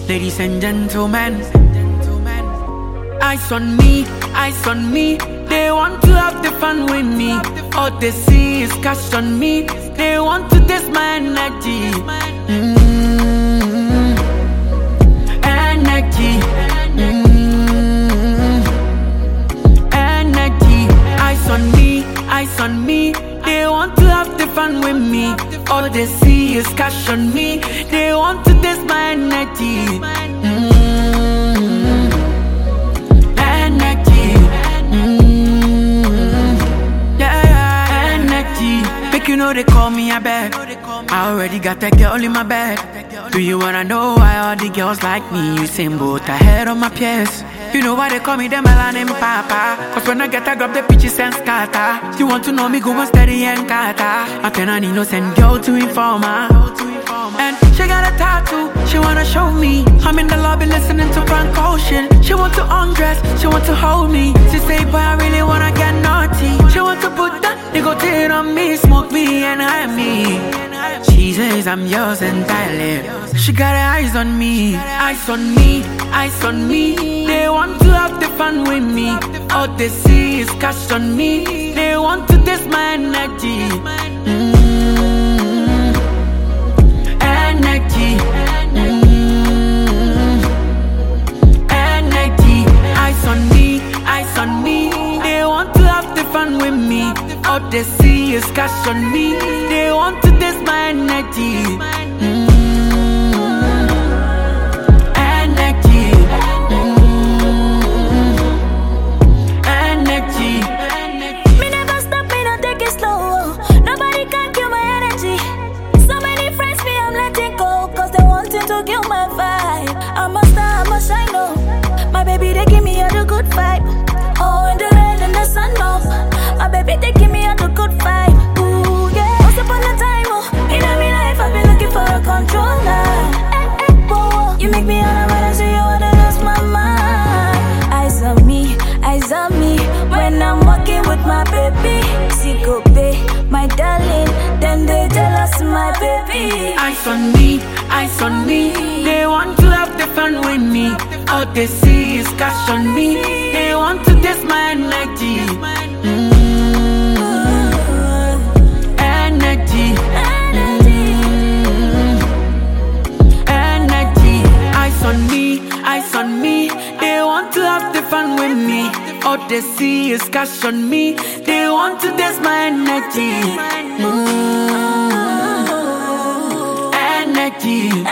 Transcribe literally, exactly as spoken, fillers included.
Ladies and gentlemen, eyes on me, eyes on me. They want to have the fun with me. All they see is cash on me. They want to test my energy. Mm-hmm. Energy. Mm-hmm. Energy. Eyes on me, eyes on me. They want to have the fun with me. All they see is cash on me. They want to test my energy. Mm-hmm. Energy. Mm-hmm. Yeah, yeah, energy. Make you know they call me a bag. I already got that girl in my bag. Do you wanna know why all the girls like me? You same boat ahead of my peers. You know why they call me the melanin papa? Cause when I get I grab the peaches and scatter. You want to know me go on steady and kata. I turn an innocent girl to informer. And she got a tattoo, she wanna show me. I'm in the lobby listening to Frank Ocean. She want to undress, she want to hold me. She say, boy, I really wanna get naughty. She want to put that nicotine on me, smoke me and hide me. She says I'm yours entirely. She got her eyes on me, eyes on me, eyes on me. They want to have the fun with me. All they see is cash on me. They want to test my energy. Mm-hmm. Energy. Mm-hmm. Energy. Eyes on me, eyes on me. They want to have the fun with me. All they see is cash on me. They want to test my energy. Mm-hmm. Energy. Mm-hmm. Energy. Me never stop, me not take it slow. Nobody can kill my energy. So many friends me I'm letting go, cause they wanting to kill my vibe. I'm a star, I'm a shine, oh. My baby, they give me all the good vibe. Oh, in the rain and the sun, oh. My baby, they give me all the good vibe. Ooh, yeah. Once upon a time, oh, in my life, I've been looking for a controller. Eh, eh, whoa, you make me all I wanna see you wanna lose my mind. Eyes on me, eyes on me. When I'm walking with my baby, see go pay, my darling. Then they jealous, my baby. Eyes on me, eyes on me. They want to have the fun with me. All they see is cash on me. They want to test my energy. Mm-hmm. Energy. Mm-hmm. Energy. Eyes on me, eyes on me. They want to have the fun with me. All they see is cash on me. They want to test my energy. Mm-hmm. Energy.